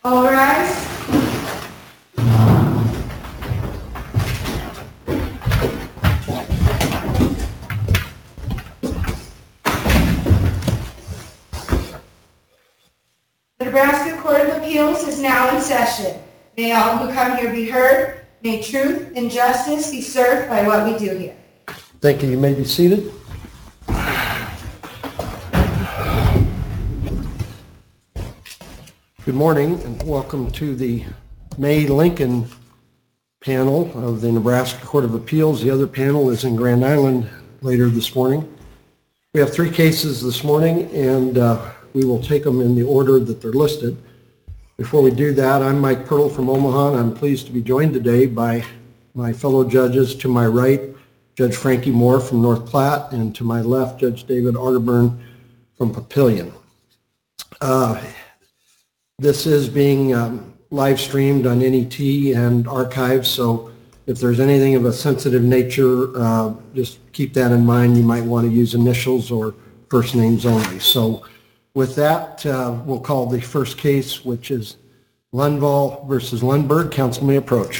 All rise. The Nebraska Court of Appeals is now in session. May all who come here be heard. May truth and justice be served by what we do here. Thank you. You may be seated. Good morning and welcome to the May Lincoln panel of the Nebraska Court of Appeals. The other panel is in Grand Island later this morning. We have three cases this morning and we will take them in the order that they're listed. Before we do that, I'm Mike Pirtle from Omaha, and I'm pleased to be joined today by my fellow judges. To my right, Judge Frankie Moore from North Platte, and to my left, Judge David Arterburn from Papillion. This is being live streamed on NET and archived, so if there's anything of a sensitive nature, just keep that in mind. You might want to use initials or first names only. So with that, we'll call the first case, which is Lundvall versus Lundberg. Counsel may approach.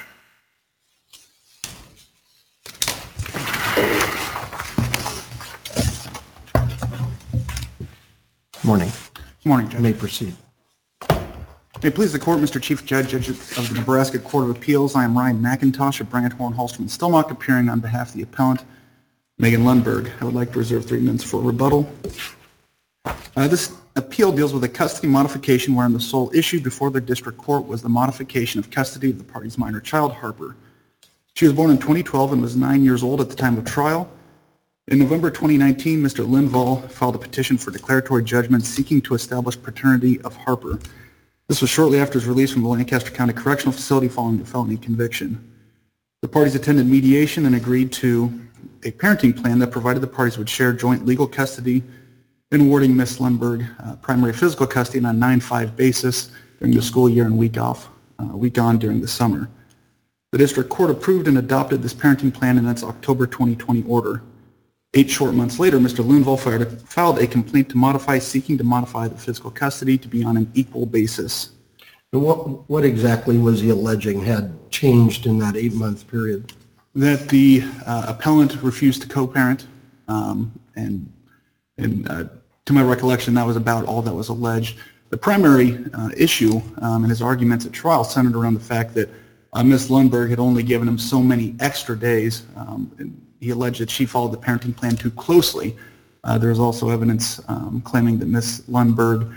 Morning. Good morning, Judge. You may proceed. May it please the Court, Mr. Chief Judge of the Nebraska Court of Appeals, I am Ryan McIntosh of Branghorn, Holstrom, and Stillmock, appearing on behalf of the appellant, Megan Lundberg. I would like to reserve 3 minutes for rebuttal. This appeal deals with a custody modification wherein the sole issue before the district court was the modification of custody of the party's minor child, Harper. She was born in 2012 and was 9 years old at the time of trial. In November 2019, Mr. Lundvall filed a petition for declaratory judgment seeking to establish paternity of Harper. This was shortly after his release from the Lancaster County Correctional Facility following a felony conviction. The parties attended mediation and agreed to a parenting plan that provided the parties would share joint legal custody in awarding Ms. Lundberg primary physical custody on a 9-5 basis during the school year and week on during the summer. The district court approved and adopted this parenting plan in its October 2020 order. 8 short months later, Mr. Lundvall filed a complaint seeking to modify the physical custody to be on an equal basis. And what exactly was he alleging had changed in that 8-month period? That the appellant refused to co-parent, and to my recollection, that was about all that was alleged. The primary issue in his arguments at trial centered around the fact that Ms. Lundberg had only given him so many extra days. He alleged that she followed the parenting plan too closely. There is also evidence claiming that Ms. Lundberg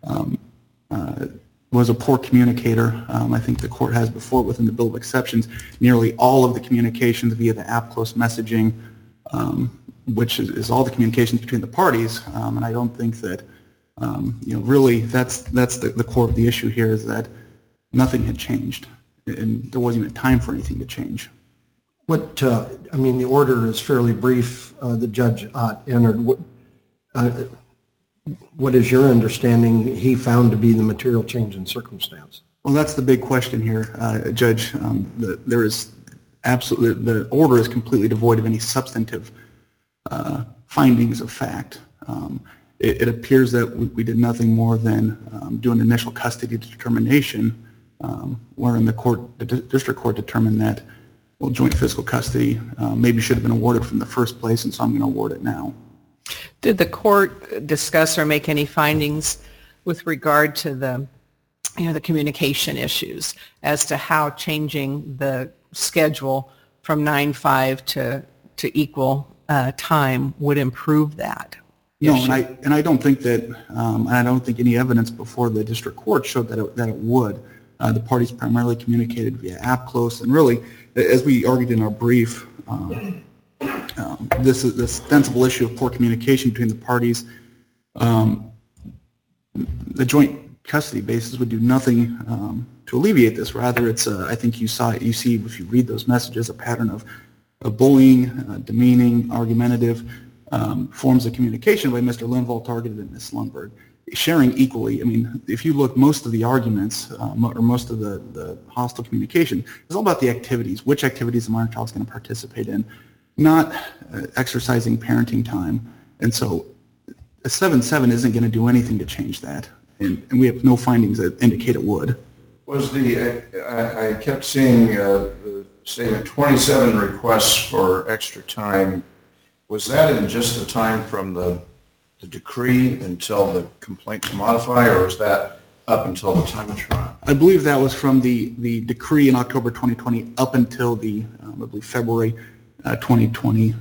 was a poor communicator. I think the court has before within the Bill of Exceptions nearly all of the communications via the app close messaging, which is all the communications between the parties. And I don't think that, really that's the core of the issue here, is that nothing had changed and there wasn't even time for anything to change. The order is fairly brief. The judge entered. What is your understanding he found to be the material change in circumstance? Well, that's the big question here, Judge. There is absolutely, the order is completely devoid of any substantive findings of fact. It appears that we did nothing more than do an initial custody determination, wherein the district court determined that, well, joint physical custody maybe should have been awarded from the first place, and so I'm going to award it now. Did the court discuss or make any findings with regard to the communication issues as to how changing the schedule from 9-5 to equal time would improve that? No, and I don't think that, I don't think any evidence before the district court showed that it would. The parties primarily communicated via app close, and really, as we argued in our brief, this ostensible issue of poor communication between the parties, the joint custody basis would do nothing to alleviate this. Rather, it's I think you see if you read those messages, a pattern of bullying, demeaning, argumentative forms of communication by Mr. Lundvall targeted at Ms. Lundberg. Sharing equally, if you look, most of the arguments or most of the hostile communication is all about the activities, which activities the minor child is going to participate in, not exercising parenting time. And so a 7-7 isn't going to do anything to change that. and we have no findings that indicate it would. Was I kept seeing the statement 27 requests for extra time. Was that in just the time from the decree until the complaint to modify, or was that up until the time of trial? I believe that was from the decree in October 2020 up until the, I believe, February 2022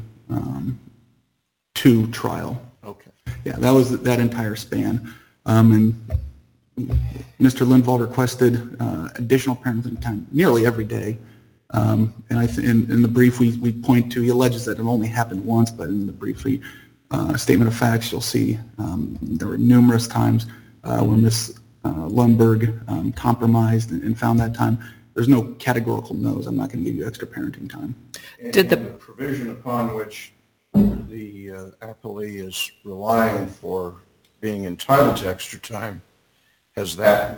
trial. Okay. Yeah, that was that entire span. And Mr. Lindvall requested additional parenting time nearly every day. And in the brief we point to, he alleges that it only happened once, but in the brief statement of facts, you'll see there were numerous times when Ms. Lundberg compromised and found that time. There's no categorical no's. I'm not going to give you extra parenting time. Did the provision upon which the appellee is relying for being entitled to extra time, that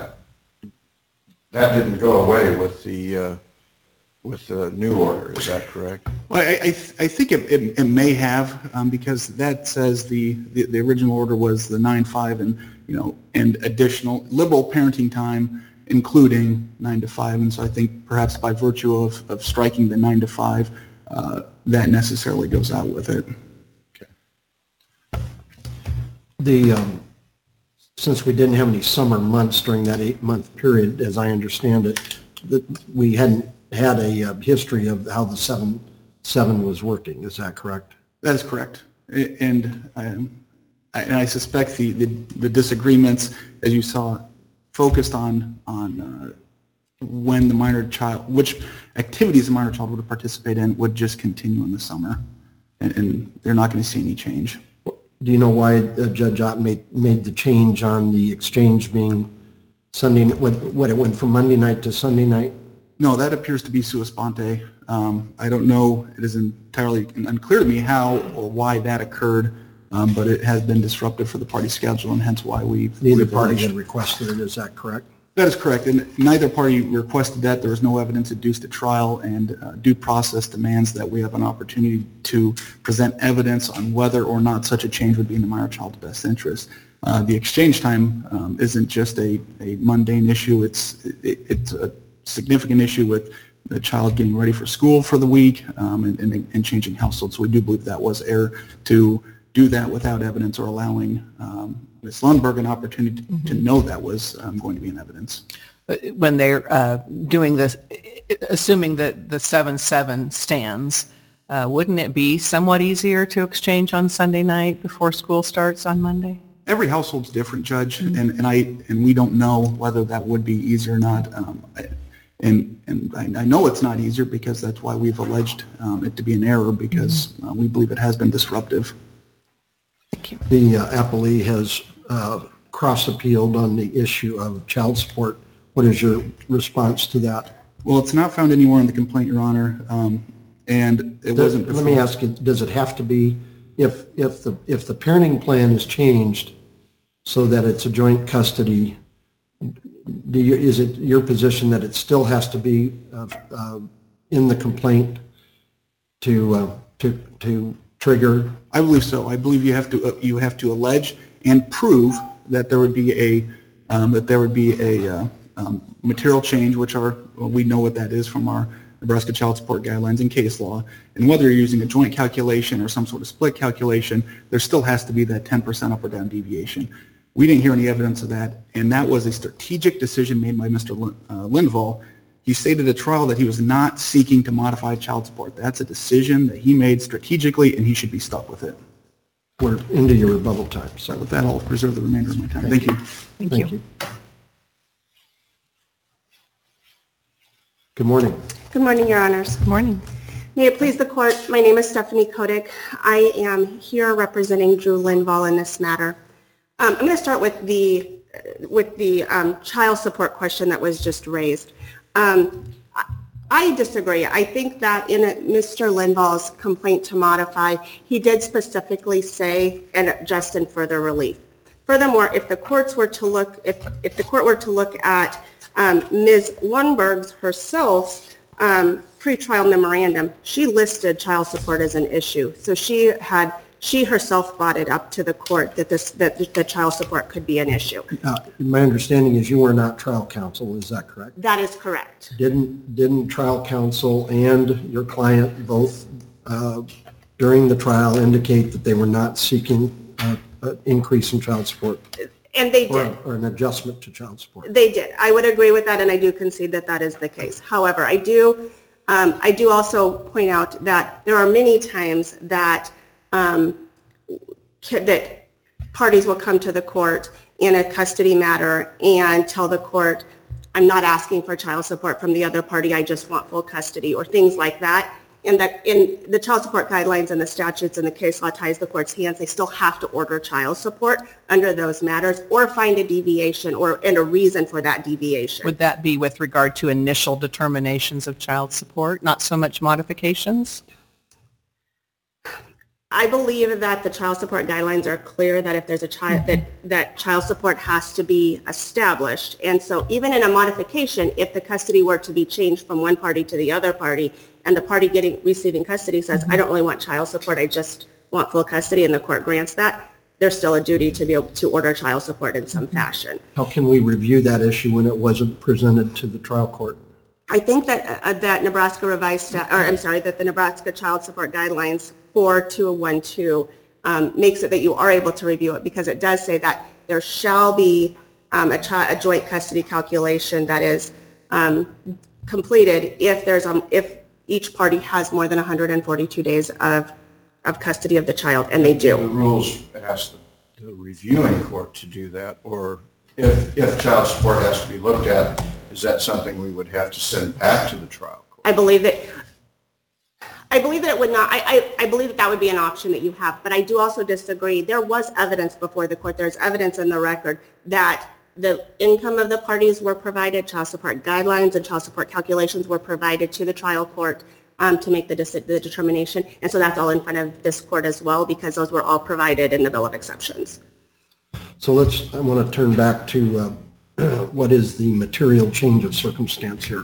didn't go away with the new order, is that correct? Well, I think it may have, because that says the original order was the 9-5 and additional liberal parenting time, including 9 to 5, and so I think perhaps by virtue of striking the 9 to 5, that necessarily goes out with it. Okay. Since we didn't have any summer months during that 8-month period, as I understand it, we hadn't had a history of how the 7-7 was working. Is that correct? That is correct. And I suspect the disagreements, as you saw, focused on when the minor child, which activities the minor child would participate in would just continue in the summer, and they're not going to see any change. Do you know why Judge Ott made the change on the exchange being Sunday, what it went from Monday night to Sunday night? No, that appears to be sua sponte. I don't know, it is entirely unclear to me how or why that occurred, but it has been disruptive for the party schedule, and hence why Neither party had requested it, is that correct? That is correct, and neither party requested that. There was no evidence adduced at trial, and due process demands that we have an opportunity to present evidence on whether or not such a change would be in the minor child's best interest. The exchange time isn't just a mundane issue. It's a significant issue with the child getting ready for school for the week and changing households. So we do believe that was error to do that without evidence or allowing Ms. Lundberg an opportunity to know that was going to be in evidence. When they're doing this, assuming that the 7-7 stands, wouldn't it be somewhat easier to exchange on Sunday night before school starts on Monday? Every household's different, Judge, and we don't know whether that would be easier or not. And I know it's not easier because that's why we've alleged it to be an error, because we believe it has been disruptive. Thank you. The appellee has cross-appealed on the issue of child support. What is your response to that? Well, it's not found anywhere in the complaint, Your Honor, and it wasn't. Let me ask you, does it have to be, if the parenting plan is changed so that it's a joint custody, is it your position that it still has to be in the complaint to trigger? I believe so. I believe you have to allege and prove that there would be a material change, which we know what that is from our Nebraska Child Support Guidelines and case law. And whether you're using a joint calculation or some sort of split calculation, there still has to be that 10% up or down deviation. We didn't hear any evidence of that, and that was a strategic decision made by Mr. Lindvall. He stated at trial that he was not seeking to modify child support. That's a decision that he made strategically, and he should be stuck with it. We're into your rebuttal time. So with that, I'll reserve the remainder of my time. Thank you. Thank you. Good morning. Good morning, Your Honors. Good morning. May it please the Court, my name is Stephanie Kodik. I am here representing Drew Lindvall in this matter. I'm going to start with the child support question that was just raised. I disagree. I think that in Mr. Lindvall's complaint to modify, he did specifically say, and just in further relief. Furthermore, if the court were to look at Ms. Lundberg's herself pretrial memorandum, she listed child support as an issue. So she had she herself brought it up to the court that the child support could be an issue. My understanding is you were not trial counsel, is that correct? That is correct. Didn't trial counsel and your client both during the trial indicate that they were not seeking an increase in child support? And they did. Or an adjustment to child support? They did. I would agree with that, and I do concede that that is the case. However, I do also point out that there are many times that that parties will come to the court in a custody matter and tell the court, I'm not asking for child support from the other party, I just want full custody, or things like that. And that in the child support guidelines and the statutes and the case law ties the court's hands, they still have to order child support under those matters or find a deviation and a reason for that deviation. Would that be with regard to initial determinations of child support, not so much modifications? I believe that the child support guidelines are clear that if there's a child, that child support has to be established. And so even in a modification, if the custody were to be changed from one party to the other party, and the party receiving custody says, I don't really want child support, I just want full custody, and the court grants that, there's still a duty to be able to order child support in some fashion. How can we review that issue when it wasn't presented to the trial court? I think that that the Nebraska Child Support Guidelines 4212 makes it that you are able to review it, because it does say that there shall be a joint custody calculation that is completed if each party has more than 142 days of custody of the child, and they do. The rules ask the reviewing court to do that, or if child support has to be looked at, is that something we would have to send back to the trial court? I believe that it would not. I believe that would be an option that you have, but I do also disagree. There was evidence before the court. There's evidence in the record that the income of the parties were provided, child support guidelines and child support calculations were provided to the trial court to make the determination. And so that's all in front of this court as well, because those were all provided in the Bill of Exceptions. So I want to turn back to what is the material change of circumstance here?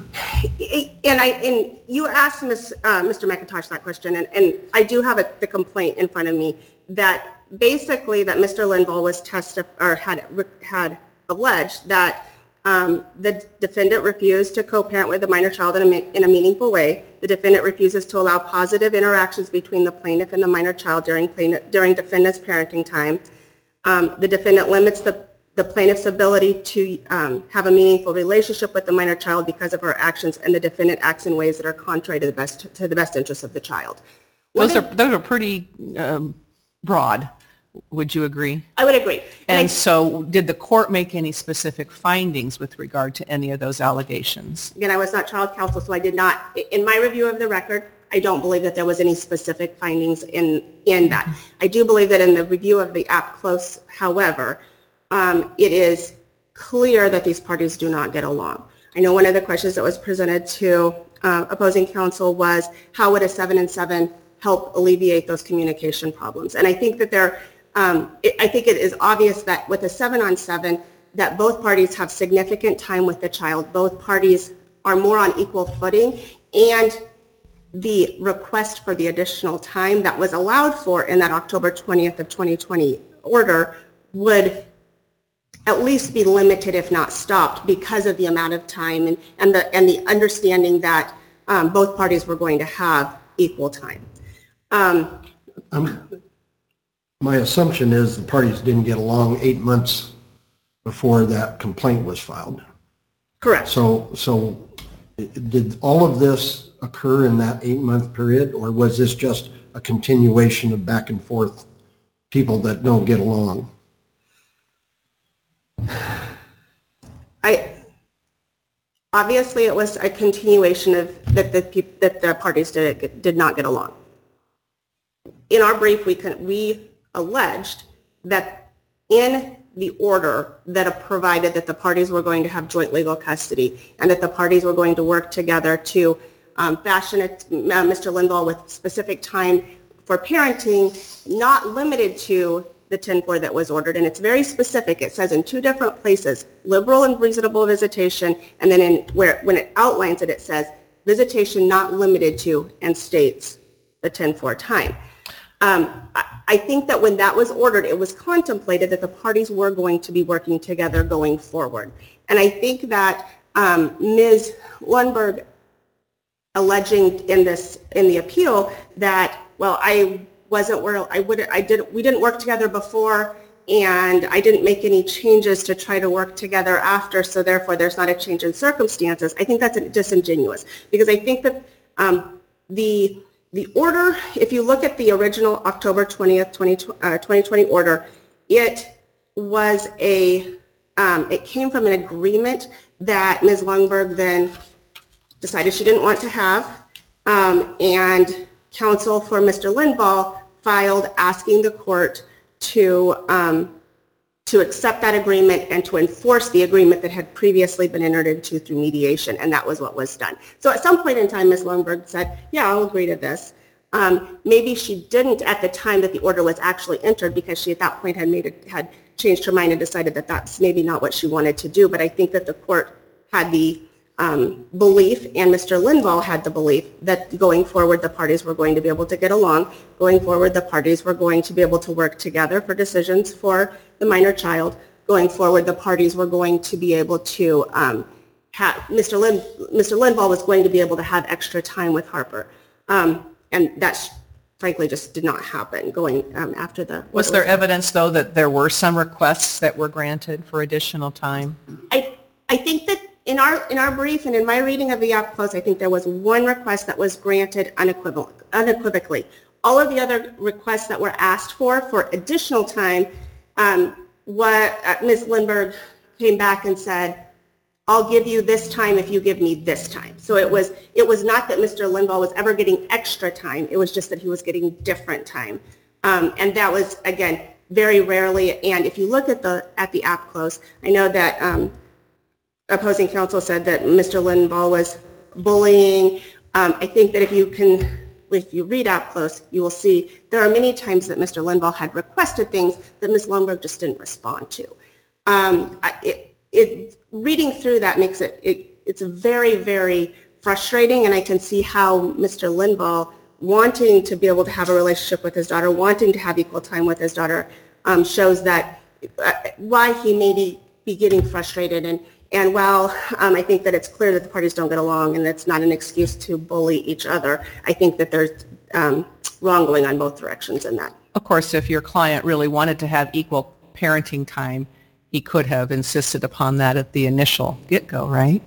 And you asked Mr. McIntosh that question, and I do have the complaint in front of me that basically that Mr. Linville was had alleged that the defendant refused to co-parent with the minor child in a meaningful way. The defendant refuses to allow positive interactions between the plaintiff and the minor child during defendant's parenting time. The defendant limits the plaintiff's ability to have a meaningful relationship with the minor child because of her actions, and the defendant acts in ways that are contrary to the best interests of the child. Those are pretty broad. Would you agree? I would agree. And so did the court make any specific findings with regard to any of those allegations? Again, I was not child counsel, so I did not, in my review of the record, I don't believe that there was any specific findings in that. I do believe that in the review of the app close, however, it is clear that these parties do not get along. I know one of the questions that was presented to opposing counsel was, how would a 7-and-7 help alleviate those communication problems? And I think that I think it is obvious that with a 7-on-7, that both parties have significant time with the child. Both parties are more on equal footing, and the request for the additional time that was allowed for in that October 20th of 2020 order would at least be limited, if not stopped, because of the amount of time and the understanding that both parties were going to have equal time. My assumption is the parties didn't get along 8 months before that complaint was filed. Correct. So did all of this occur in that 8-month period, or was this just a continuation of back and forth people that don't get along? Obviously it was a continuation of that the parties did not get along. In our brief, we alleged that in the order that provided that the parties were going to have joint legal custody and that the parties were going to work together to fashion Mr. Linville with specific time for parenting, not limited to the 10-4 that was ordered. And it's very specific. It says in 2 different places, liberal and reasonable visitation, and then when it outlines it, it says visitation not limited to, and states the 10-4 time. I think that when that was ordered, it was contemplated that the parties were going to be working together going forward. And I think that Ms. Lundberg alleging in the appeal that, well, we didn't work together before, and I didn't make any changes to try to work together after, so therefore there's not a change in circumstances. I think that's disingenuous, because I think that the order, if you look at the original October 20th, 2020 order, it was it came from an agreement that Ms. Lundberg then decided she didn't want to have, and counsel for Mr. Lindvall filed asking the court to accept that agreement and to enforce the agreement that had previously been entered into through mediation, and that was what was done. So at some point in time, Ms. Lundberg said, yeah, I'll agree to this. Maybe she didn't at the time that the order was actually entered, because she at that point had changed her mind and decided that that's maybe not what she wanted to do. But I think that the court had the belief, and Mr. Lindvall had the belief, that going forward the parties were going to be able to get along. Going forward the parties were going to be able to work together for decisions for the minor child. Going forward the parties were going to be able to Mr. Lindvall was going to be able to have extra time with Harper. And that frankly just did not happen going after the... Was there evidence, though, that there were some requests that were granted for additional time? I think that in our brief and in my reading of the app close, I think there was one request that was granted unequivocally. All of the other requests that were asked for additional time, Ms. Lindberg came back and said, I'll give you this time if you give me this time. So it was not that Mr. Lindvall was ever getting extra time. It was just that he was getting different time. And that was, again, very rarely. And if you look at the app close, I know that opposing counsel said that Mr. Lindvall was bullying. I think that if you read app close, you will see there are many times that Mr. Lindvall had requested things that Ms. Lundberg just didn't respond to. Reading through that makes it's very, very frustrating, and I can see how Mr. Lindvall, wanting to be able to have a relationship with his daughter, wanting to have equal time with his daughter, shows that why he may be getting frustrated. And while I think that it's clear that the parties don't get along and it's not an excuse to bully each other, I think that there's wrongdoing on both directions in that. Of course, if your client really wanted to have equal parenting time, he could have insisted upon that at the initial get-go, right?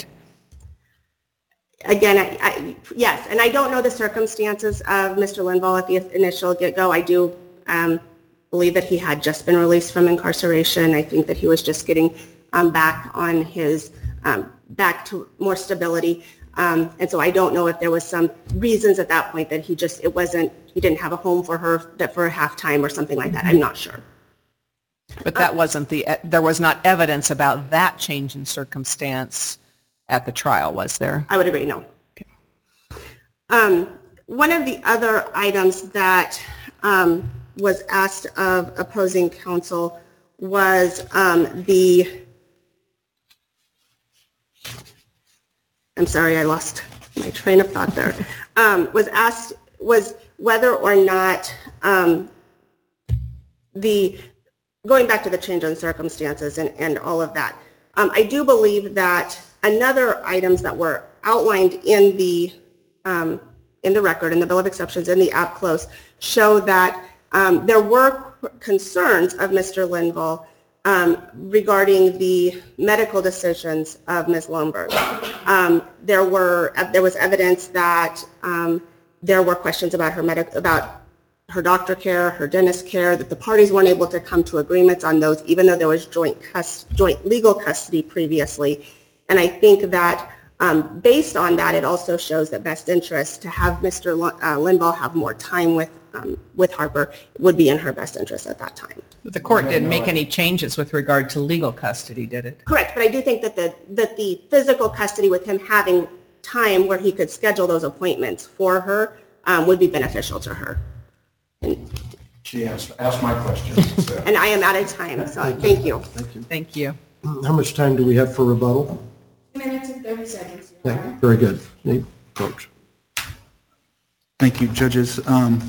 Again, yes, and I don't know the circumstances of Mr. Lindvall at the initial get-go. I do believe that he had just been released from incarceration. I think that he was just getting back on his, back to more stability. And so I don't know if there was some reasons at that point that he didn't have a home for her for a half time or something like that. I'm not sure. But that wasn't there was not evidence about that change in circumstance at the trial, was there? I would agree, no. Okay. One of the other items that was asked of opposing counsel was I'm sorry, I lost my train of thought there. Was whether or not going back to the change in circumstances and all of that. I do believe that another items that were outlined in the record, in the Bill of Exceptions, in the app close, show that there were concerns of Mr. Lindvall regarding the medical decisions of Ms. Lundberg. There was evidence that there were questions about her doctor care, her dentist care, that the parties weren't able to come to agreements on those, even though there was joint legal custody previously. And I think that based on that, it also shows that best interest to have Mr. Lindvall have more time with Harper would be in her best interest at that time. The court didn't make any changes with regard to legal custody, did it? Correct, but I do think that the physical custody with him having time where he could schedule those appointments for her would be beneficial to her. She asked my question. So. And I am out of time, so thank you. Thank you. How much time do we have for rebuttal? 2 minutes and 30 seconds. Yeah, very good. Nate, Coach. Thank you, judges.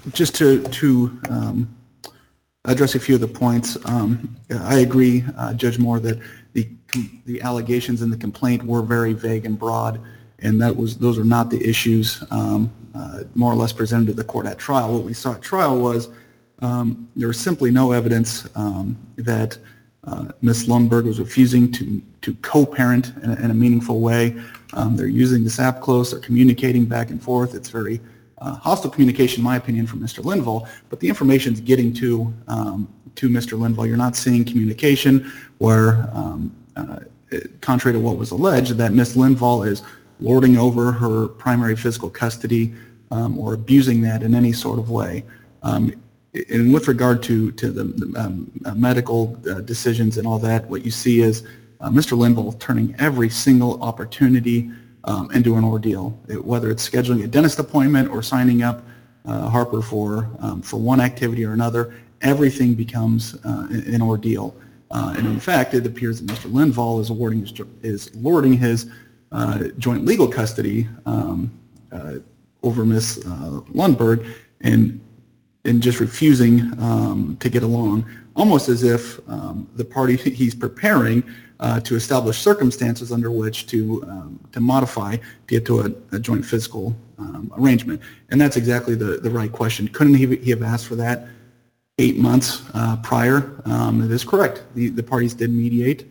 just to address a few of the points, I agree, Judge Moore, that the allegations in the complaint were very vague and broad, and those are not the issues more or less presented to the court at trial. What we saw at trial was there was simply no evidence that Ms. Lundberg was refusing to co-parent in a meaningful way. They're using this app close, they're communicating back and forth. It's very hostile communication, in my opinion, from Mr. Linval, but the information's getting to Mr. Linval. You're not seeing communication where, contrary to what was alleged, that Ms. Linval is lording over her primary physical custody or abusing that in any sort of way. And with regard to the medical decisions and all that, what you see is Mr. Linval turning every single opportunity into an ordeal, whether it's scheduling a dentist appointment or signing up Harper for one activity or another. Everything becomes an ordeal. And in fact, it appears that Mr. Linval is lording his joint legal custody over Ms. Lundberg and just refusing to get along, almost as if the party he's preparing to establish circumstances under which to modify to get to a joint physical arrangement. And that's exactly the right question. Couldn't he have asked for that 8 months prior? It is correct. The parties did mediate.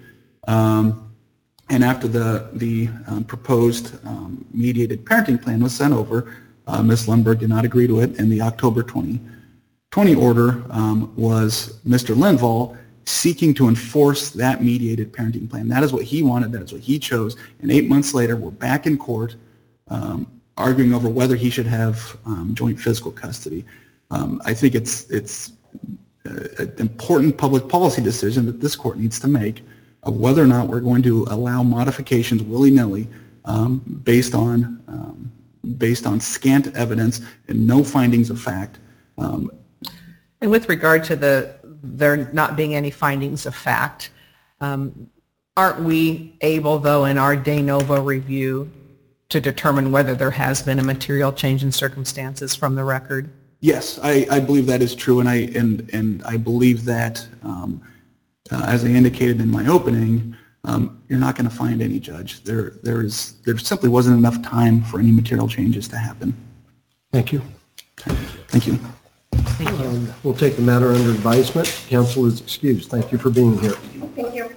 And after the proposed mediated parenting plan was sent over, Ms. Lundberg did not agree to it, and the October 2020 order was Mr. Linval seeking to enforce that mediated parenting plan. That is what he wanted, that is what he chose, and 8 months later we're back in court arguing over whether he should have joint physical custody. I think it's an important public policy decision that this court needs to make of whether or not we're going to allow modifications willy-nilly based on scant evidence and no findings of fact. And with regard to there not being any findings of fact, aren't we able, though, in our de novo review to determine whether there has been a material change in circumstances from the record? Yes, I believe that is true, and I believe that, as I indicated in my opening, you're not going to find any, Judge. There simply wasn't enough time for any material changes to happen. Thank you. Thank you. We'll take the matter under advisement. Counsel is excused. Thank you for being here. Thank you.